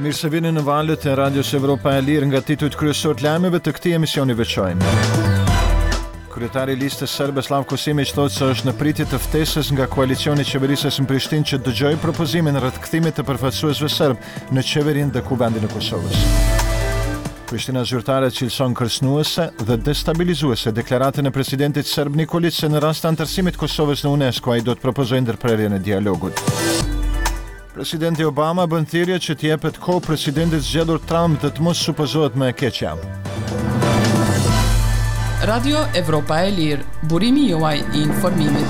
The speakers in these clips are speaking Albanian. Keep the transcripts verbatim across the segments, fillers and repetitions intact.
Mirë se vini në valët e Radios Evropa e Lirë nga titujt kryesor të lajmeve të këtij emisioni veçojmë. Kryetari i listës serbe Slavko Simić thotë se është në pritje të ftesës nga koalicioni i qeverisës në Prishtinë që dëgjojë propozimin rreth kthimit të përfaqësuesve serb në qeverinë dhe kuvendin e Kosovës. Prishtina zyrtare cilëson kërcënuese dhe destabilizuese deklaratën e presidentit serb Nikolić se në rast të anëtarësimit të Kosovës në UNESCO ai do të propozojë ndërprerjen e dialogut. Presidenti Obama bën thirrje që të jepet kohë presidentit zgjedhur Trump dhe të mos supozohet më e keqja. Radio Evropa e Lirë, burimi juaj i informimit.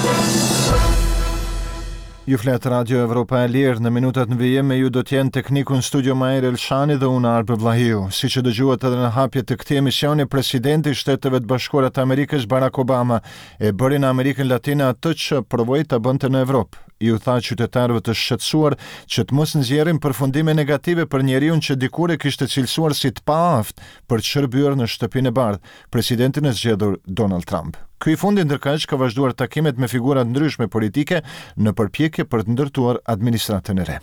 Ju flet Radio Evropa e Lirë, në minutat në vijim me ju do t'jenë tekniku në studio Majer Elshani dhe unë Arbe Vlahiu. Si që dëgjuat edhe në hapje të këtij emisioni, presidenti i Shteteve të Bashkuara të Amerikës Barack Obama e bëri në Amerikën Latine atë që provoi ta bënte në Evropë. Ju tha qytetarëve të shqetësuar që të mos nxjerrin përfundime negative për njeriu që dikur e kishte cilësuar si të paaft për të shërbyer në shtëpinë e bardhë, presidentin e zgjedhur Donald Trump. Ky i fundi ndërkaq ka vazhduar takimet me figura të ndryshme politike në përpjekje për të ndërtuar administratën e re.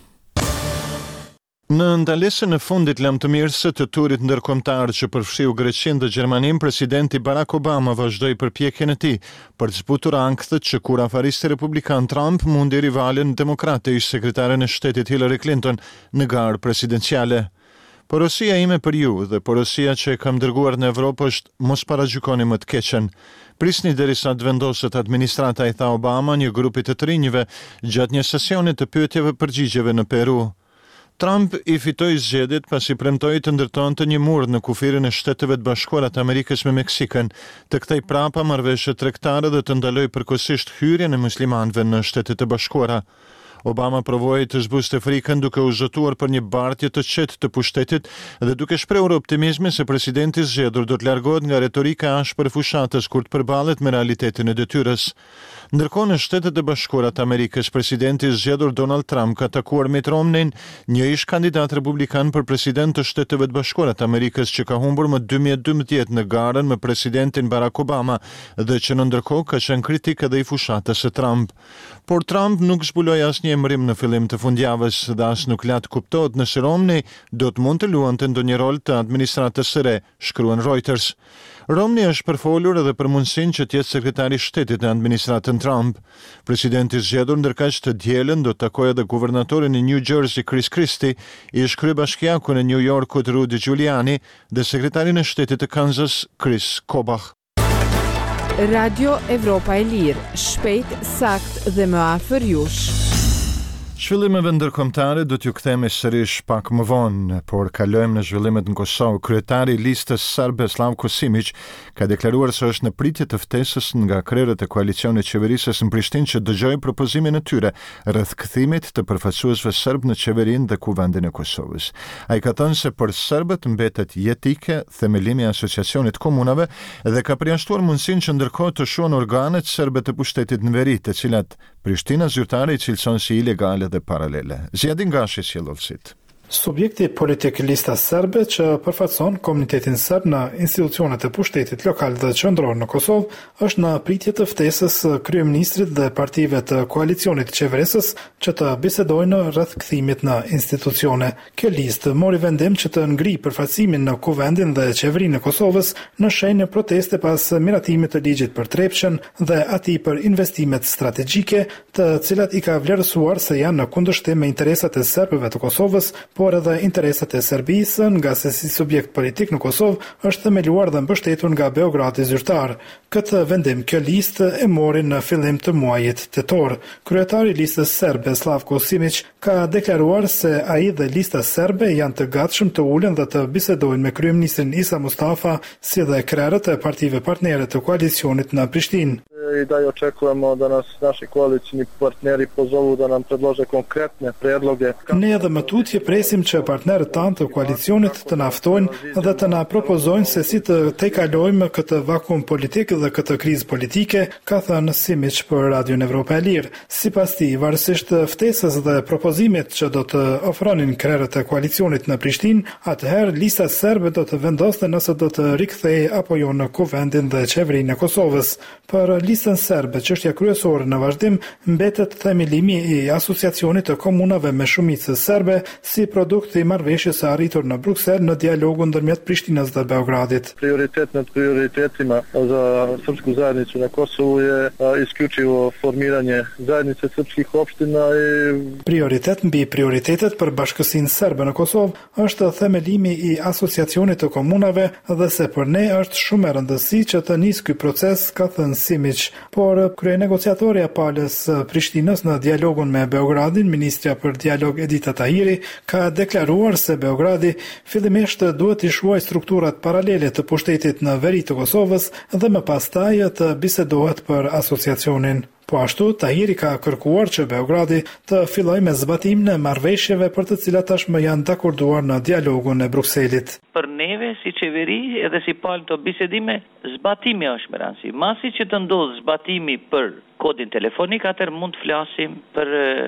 Në ndalesën e fundit lamtëmirëse të turit ndërkombëtar që përfshiu Greqinë dhe Gjermaninë, presidenti Barack Obama vazhdoi përpjekjen e tij për të zbutur ankthët që kur afaristi republikan Trump mundi rivalen demokrate ish sekretaren e shtetit Hillary Clinton në garë presidenciale. Porosia ime për ju dhe porosia që e kam dërguar në Evropë është mos paragjykoni më të keqen. Prisni derisa të vendoset administrata, i tha Obama një grupi të të rinjve gjatë një sesioni të pyetjeve përgjigjeve në Peru. Trump i fitoi zgjedhjet pasi premtoi të ndërtonte një mur në kufirin e Shteteve të Bashkuara të Amerikës me Meksikën, të kthej prapa marrëveshje tregtare dhe të ndaloj përkohësisht hyrjen e muslimanëve në Shtetet e Bashkuara. Obama provoi të zbuste frikën duke u zotuar për një bartje të qetë të pushtetit dhe duke shprehur optimizmin se presidenti i zgjedhur do të largohet nga retorika e ashpër e fushatës kur të përballet me realitetin e detyrës. Ndërkohë në Shtetet e Bashkuara të Amerikës, presidenti i zgjedhur Donald Trump ka takuar Mitt Romney, një ish kandidat republikan për president të Shteteve të Bashkuara të Amerikës që ka humbur më dy mijë e dymbëdhjetë në garën me presidentin Barack Obama dhe që në ndërkohë ka qenë kritik edhe i fushatës së Trump. Por Trump nuk zbuloi asnjë emrim në fillim të fundjavës dhe as nuk la të kuptohet nëse Romney do të mund të luante ndonjë rol të administratës së re, shkruan Reuters. Romney është përfolur edhe për mundësinë që të jetë sekretari i shtetit në administratën Trump. Presidenti i zgjedhur ndërkaq të dielën do të takojë edhe guvernatorin e New Jersey Chris Christie, ish kryebashkiaku në New Yorkut Rudy Giuliani dhe sekretarin e shtetit të Kansas Chris Kobach. Radio Evropa e Lirë, shpejt, sakt dhe më afër jush. Zhvillimeve ndërkombëtare do t'ju kthehemi sërish pak më vonë, por kalojmë në zhvillimet në Kosovë. Kryetari i listës serbe Slavko Simić ka deklaruar se është në pritje të ftesës nga krerët e koalicionit qeverisës në Prishtinë që dëgjojë propozimin e tyre rreth kthimit të përfaqësuesve serb në qeverinë dhe kuvendin e Kosovës. Ai ka thënë se për serbët mbetet jetike themelimi i asociacionit komunave dhe ka përjashtuar mundësinë që ndërkohë të shuan organet serbe të pushtetit në veri, të cilat Prishtina zyrtare i cilëson si ilegale dhe paralele. Zjadin Gashi sjellësit. Subjekti politik lista serbe që përfaqëson komunitetin serb në institucionet e pushtetit lokal dhe qendror në Kosovë është në pritje të ftesës kryeministrit dhe partive të koalicionit qeverisës që të bisedojnë rreth kthimit në institucione. Kjo listë mori vendim që të ngri përfaqësimin në kuvendin dhe qeverinë e Kosovës në shenjë proteste pas miratimit të ligjit për Trepçën dhe atij për investimet strategjike, të cilat i ka vlerësuar se janë në kundërshtim me interesat e serbëve të Kosovës, por edhe interesat e Serbisë, nga se si subjekt politik në Kosovë është themeluar dhe mbështetur nga Beogradi zyrtar. Këtë vendim kjo listë e mori në fillim të muajit tetor. Kryetari i listës serbe Slavko Simić ka deklaruar se ai dhe lista serbe janë të gatshëm të ulen dhe të bisedojnë me kryeministrin Isa Mustafa, si dhe krerët e partive partnere të koalicionit në Prishtinë. I dalje očekujemo da nas naši koalicioni partneri pozovu da nam predlože konkretne predloge. Ne edhe më tutje presim që partnerët tanë të koalicionit të na ftojnë dhe të na propozojnë se si të tejkalojmë këtë vakum politik dhe këtë krizë politike, ka thënë Simić për Radion Evropa e Lirë. Sipas tij, varësisht ftesës dhe propozimit që do të ofronin krerët e koalicionit në Prishtinë, atëherë lista serbe do të vendoste nëse do të rikthejë apo jo në kuvendin dhe qeverinë e Kosovës. Për listën listën serbe, çështja kryesore në vazhdim mbetet themelimi i asociacionit të komunave me shumicë serbe si produkt i marrëveshjes së arritur në Bruksel në dialogun ndërmjet Prishtinës dhe Beogradit. Prioritet nad prioritetima za srpsku zajednicu na Kosovu je isključivo formiranje zajednice srpskih opština i prioritet mbi prioritetet për bashkësinë serbe në Kosovë është themelimi i asociacionit të komunave dhe se për ne është shumë e rëndësishme që të nis ky proces, ka thënë Simić, por kryenegociatorja palës Prishtinës në dialogun me Beogradin, ministrja për dialog Edita Tahiri, ka deklaruar se Beogradi fillimisht duhet të shuaj strukturat paralele të pushtetit në veri të Kosovës dhe më pastaj të bisedohet për asociacionin. Po ashtu, Tahiri ka kërkuar që Beogradi të fillojë me zbatimin e marrëveshjeve për të cilat tashmë janë dakorduar në dialogun e Brukselit. Për neve si qeveri edhe si palë të bisedime, zbatimi është më rëndësi. Masi që të ndodhë zbatimi për kodin telefonik, atër mund të flasim për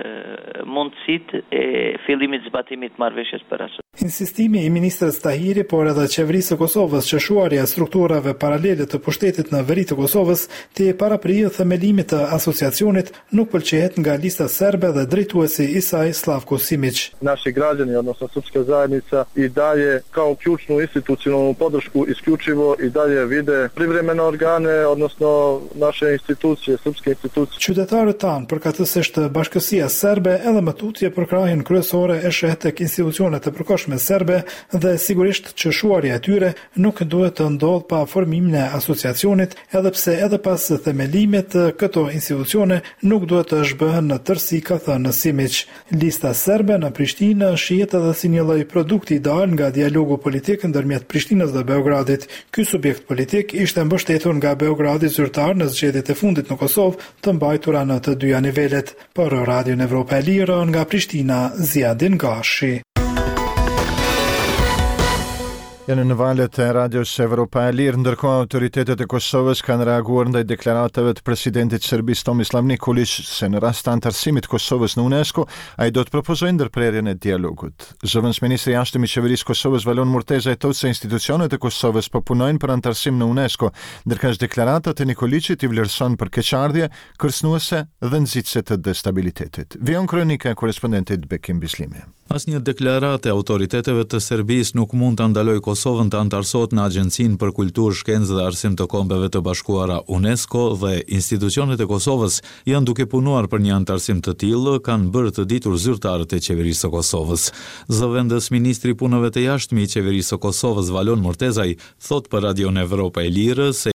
mundësitë e fillimit zbatimit marrëveshjes për asociacion. Insistimi i ministrës Tahiri, por edhe qeverisë së Kosovës që shuarja strukturave paralele të pushtetit në veri të Kosovës të paraprijë themelimit të asociacionit nuk pëlqejet nga lista serbe dhe drejtuesi i saj Slavko Simić. Naši građani, odnosno srpska zajednica, i dalje kao ključnu institucionalnu podršku isključivo i dalje vide privremene organe, odnosno naše institucije, srpske institucije. Qytetarët tanë përkatësisht bashkësia serbe edhe më tutje për krahjen kryesore e sheh tek institucionet e përkohshme serbe dhe sigurisht që shuarja e tyre nuk duhet të ndodhë pa formimin e asociacionit, edhe pse edhe pas themelimit këto institucione nuk duhet të zhbëhen në tërësi, ka thënë Simić. Lista serbe në Prishtinë shihet edhe si një lloj produkti ideal nga dialogu politik ndërmjet Prishtinës dhe Beogradit. Ky subjekt politik ishte mbështetur nga Beogradi zyrtar në zgjedhjet e fundit në Kosovë të mbajtura në të dyja nivelet. Për Radion Evropa e Lirë nga Prishtina, Ziadin Gashi. Janë në valët e Radios Evropa e Lirë, ndërkohë autoritetet e Kosovës kanë reaguar ndaj deklaratave të presidentit Serbis Tomislav Nikolić se në rast të antarësimit Kosovës në UNESCO, ai do të propozojë ndërprerjen e dialogut. Zëvendësministri i jashtëm i qeverisë Kosovës Valon Murteza thotë se institucionet e Kosovës po punojnë për antarësim në UNESCO, ndërkësh deklaratat e Nikolićit i vlerëson për keqardhje, kërcënuese dhe nxitse të destabilitetit. Vion kronika e korrespondentit Bekim Bislimi. Asnjë deklaratë e autoriteteve të Serbisë nuk mund ta ndalojë Kosovën të antarësohet në Agjencinë për Kulturë, Shkencë dhe Arsim të Kombeve të Bashkuara UNESCO dhe institucionet e Kosovës janë duke punuar për një antarësim të tillë, kanë bërë të ditur zyrtarët e qeverisë së Kosovës. Zëvendës ministri i punëve të jashtme i qeverisë së Kosovës Valon Murtezaj thot për Radion Evropa e Lirë se